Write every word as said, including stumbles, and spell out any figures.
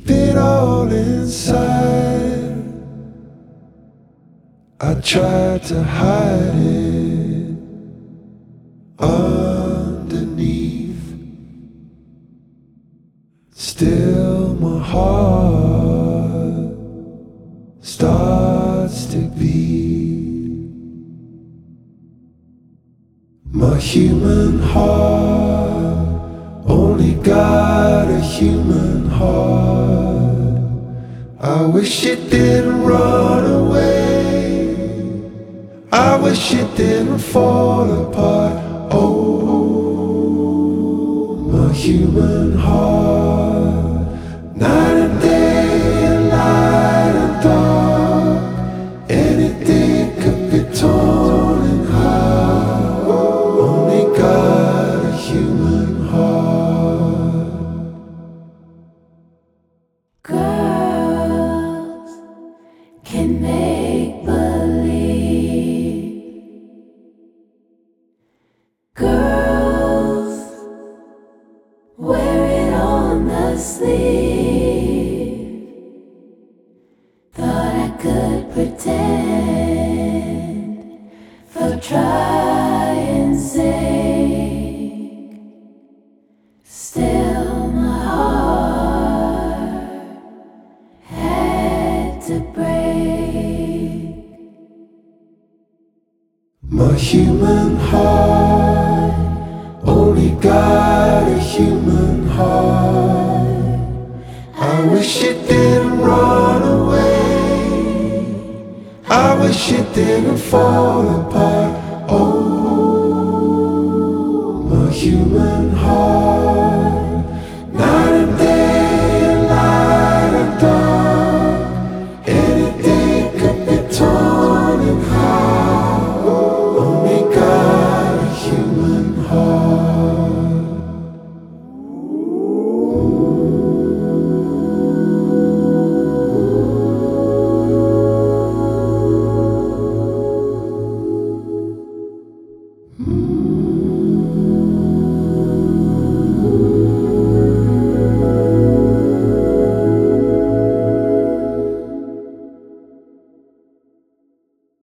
keep it all inside. I tried to hide it underneath. Still my heart starts to beat. My human heart only got a human heart. I wish it didn't run away. I wish it didn't fall apart. Oh, my human heart. Night and day and light and dark, anything could be torn in half. Only got a human heart. Girls can make believe. Girls wear it on the sleeve. Thought I could pretend for trying sake. Still my heart had to break. My human heart only got a human heart. I wish it didn't run away. I wish it didn't fall apart. Oh, my human heart.